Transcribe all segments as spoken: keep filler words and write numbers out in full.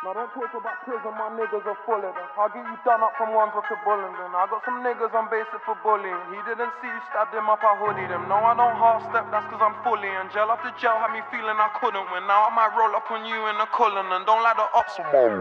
Now don't talk about prison, my niggas are full of them. I'll get you done up from Wandsworth to Bullingdon. I got some niggas on basic for bullying. He didn't see you, stabbed him up, I hoodied him. No, I don't half step, that's cause I'm fully in jail. After jail had me feeling I couldn't win. Now I might roll up on you in the Cullinan. Don't like the ops.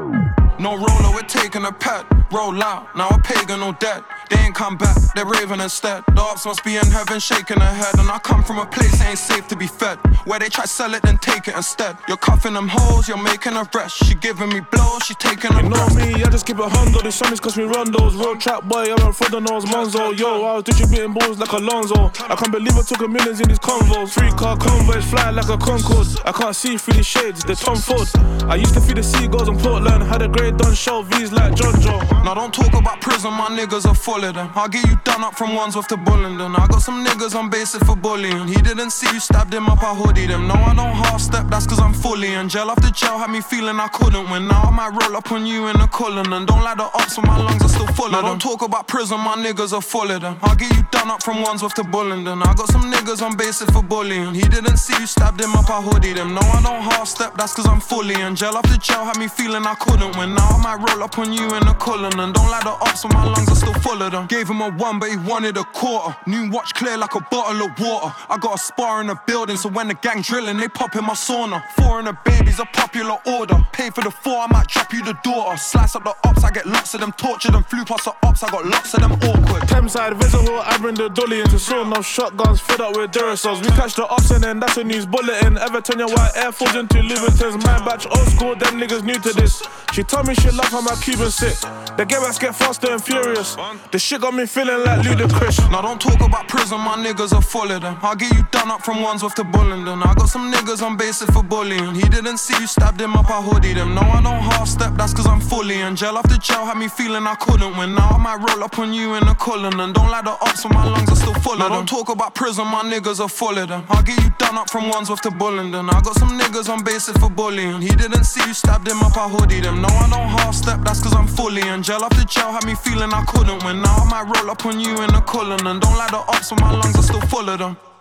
No roller, we're taking a pet. Roll out, now a pagan or dead. They ain't come back, they're raving instead. The ops must be in heaven shaking their head. And I come from a place that ain't safe to be fed, where they try sell it then take it instead. You're cuffing them hoes, you're making a rest. She giving me blows, she taking a You know me, I just keep it hundo. These songs cost me rondos. Road trap boy, I'm a fraud on those Monzo. Yo, I was distributing balls like Alonzo. I can't believe I took a millions in these convos. Three car convoys fly like a Concorde. I can't see through these shades, they're Tom Ford. I used to feed the seagulls in Portland. Had a grade done show V's like John Joe. Now don't talk about prison, my niggas are full of them. I'll get you done up from Wandsworth to Bullingdon. I got some niggas on basic for bullying. He didn't see you, stabbed him up, I hoodied him. No, I don't half step, that's cause I'm fully in jail. After jail had me feeling I couldn't win. Now I might roll up on you in the Cullinan. Don't like the ops, but my lungs are still full of them. Don't talk about prison, my niggas are full of them. I'll get you done up from Wandsworth to Bullingdon. I got some niggas on basic for bullying. He didn't see you, stabbed him up, I hoodied him. No, I don't half step, that's cause I'm fully in jail. After jail had me feeling I couldn't win. Now I might roll up on you in the Cullinan. Don't like the ops, but my lungs are still full of them. Gave him a one, but he wanted a quarter. New watch clear like a bottle of water. I got a spar in the building, so when the gang drilling, they pop in my sauna. Four in the baby's a popular order. Pay for the four, I might drop you the daughter. Slice up the ops, I get lots of them. Torture them, flew past the ops, I got lots of them awkward. Thameside, Visible, I bring the dolly into sawn off shotguns, fed up with Duracells. We catch the ops and then that's a news bulletin. Everton, your white Air Force into Louboutins. My batch, old school, them niggas new to this. She told me she love how my Cuban sit. The game backs get faster and furious. The shit got me feeling like Ludacris. Now don't talk about prison, my niggas are full of them. I'll get you done up from Wandsworth to Bullingdon. I got some niggas on basic for bullying. He didn't see you, stabbed him up, I hoodied him. No, I don't half step, that's cause I'm fully in jail. After jail had me feeling I couldn't win. Now I might roll up on you in the Cullinan. Don't like the ops, but my lungs are still full of them. Don't talk about prison, my niggas are full of them. I'll get you done up from Wandsworth to Bullingdon. I got some niggas on basic for bullying. He didn't see you, stabbed him up, I hoodied him. No, I don't half step, that's cause I'm fully in jail. After jail had me feeling I couldn't win. Now I might roll up on you in the Cullinan. Don't like the ops, but my lungs are still full of them.